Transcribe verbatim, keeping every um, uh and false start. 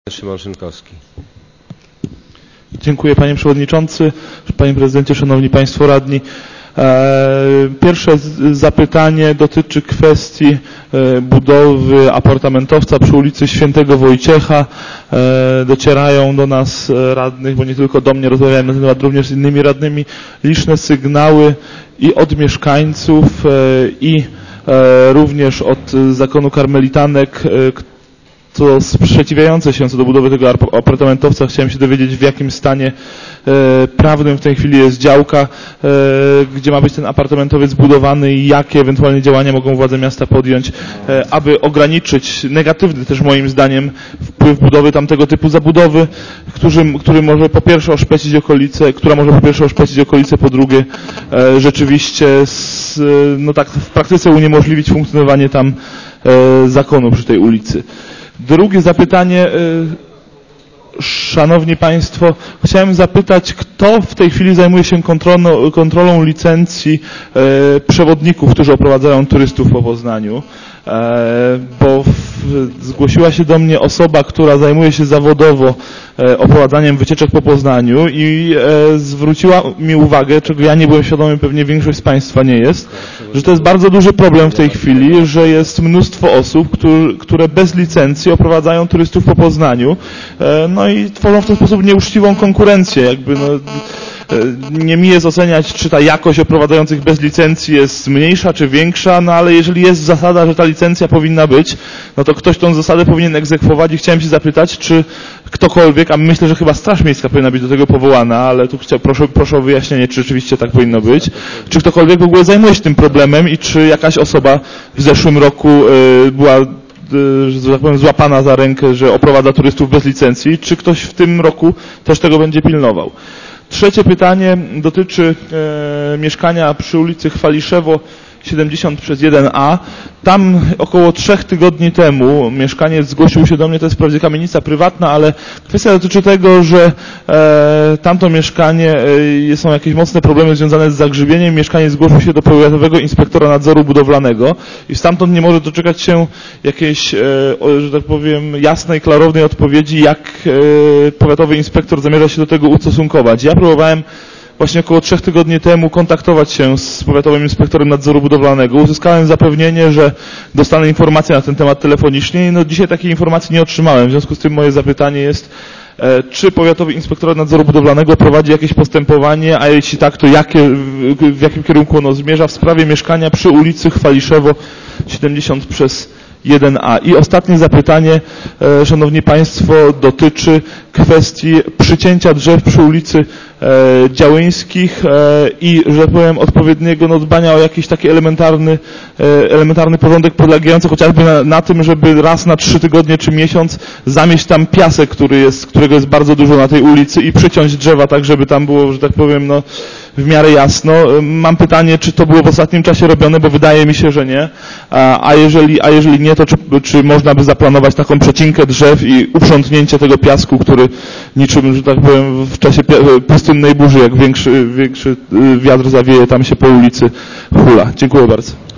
Szymon Szynkowski. Dziękuję panie przewodniczący, panie prezydencie, szanowni państwo radni. Pierwsze zapytanie dotyczy kwestii budowy apartamentowca przy ulicy Świętego Wojciecha. Docierają do nas radnych, bo nie tylko do mnie, rozmawiałem na ten temat również z innymi radnymi, liczne sygnały i od mieszkańców, i również od zakonu karmelitanek, co sprzeciwiające się co do budowy tego apartamentowca. Chciałem się dowiedzieć, w jakim stanie e, prawnym w tej chwili jest działka, e, gdzie ma być ten apartamentowiec zbudowany i jakie ewentualnie działania mogą władze miasta podjąć, e, aby ograniczyć negatywny też moim zdaniem wpływ budowy tamtego typu zabudowy, który, który może po pierwsze oszpecić okolice, która może po pierwsze oszpecić okolice, po drugie e, rzeczywiście z, no tak w praktyce uniemożliwić funkcjonowanie tam e, zakonu przy tej ulicy. Drugie zapytanie, szanowni państwo, chciałem zapytać, kto w tej chwili zajmuje się kontrolą, kontrolą licencji przewodników, którzy oprowadzają turystów po Poznaniu, bo zgłosiła się do mnie osoba, która zajmuje się zawodowo oprowadzaniem wycieczek po Poznaniu i zwróciła mi uwagę, czego ja nie byłem świadomy, pewnie większość z państwa nie jest, że to jest bardzo duży problem w tej chwili, że jest mnóstwo osób, które bez licencji oprowadzają turystów po Poznaniu, no i tworzą w ten sposób nieuczciwą konkurencję, jakby no, nie mi jest oceniać, czy ta jakość oprowadzających bez licencji jest mniejsza, czy większa, no ale jeżeli jest zasada, że ta licencja powinna być, no to ktoś tą zasadę powinien egzekwować i chciałem się zapytać, czy ktokolwiek, a myślę, że chyba Straż Miejska powinna być do tego powołana, ale tu chciał, proszę, proszę o wyjaśnienie, czy rzeczywiście tak powinno być, czy ktokolwiek w ogóle zajmuje się tym problemem i czy jakaś osoba w zeszłym roku y, była że tak powiem, złapana za rękę, że oprowadza turystów bez licencji, czy ktoś w tym roku też tego będzie pilnował. Trzecie pytanie dotyczy e, mieszkania przy ulicy Chwaliszewo siedemdziesiąt przez jeden A. Tam około trzech tygodni temu mieszkaniec zgłosił się do mnie, to jest wprawdzie kamienica prywatna, ale kwestia dotyczy tego, że e, tamto mieszkanie, e, są jakieś mocne problemy związane z zagrzybieniem. Mieszkaniec zgłosił się do powiatowego inspektora nadzoru budowlanego i stamtąd nie może doczekać się jakiejś, e, że tak powiem, jasnej, klarownej odpowiedzi, jak e, powiatowy inspektor zamierza się do tego ustosunkować. Ja próbowałem właśnie około trzech tygodni temu kontaktować się z powiatowym inspektorem nadzoru budowlanego. Uzyskałem zapewnienie, że dostanę informację na ten temat telefonicznie. No dzisiaj takiej informacji nie otrzymałem. W związku z tym moje zapytanie jest, czy powiatowy inspektor nadzoru budowlanego prowadzi jakieś postępowanie, a jeśli tak, to jakie, w jakim kierunku ono zmierza w sprawie mieszkania przy ulicy Chwaliszewo siedemdziesiąt przez jeden A. I ostatnie zapytanie, e, szanowni państwo, dotyczy kwestii przycięcia drzew przy ulicy e, Działyńskich e, i, że tak powiem, odpowiedniego no, dbania o jakiś taki elementarny, e, elementarny porządek polegający chociażby na, na tym, żeby raz na trzy tygodnie czy miesiąc zamieść tam piasek, który jest, którego jest bardzo dużo na tej ulicy i przyciąć drzewa tak, żeby tam było, że tak powiem, no, w miarę jasno. Mam pytanie, czy to było w ostatnim czasie robione, bo wydaje mi się, że nie. A, a, jeżeli, a jeżeli nie, to czy, czy można by zaplanować taką przecinkę drzew i uprzątnięcie tego piasku, który niczym, że tak powiem, w czasie pustynnej burzy, jak większy, większy wiatr zawieje, tam się po ulicy hula. Dziękuję bardzo.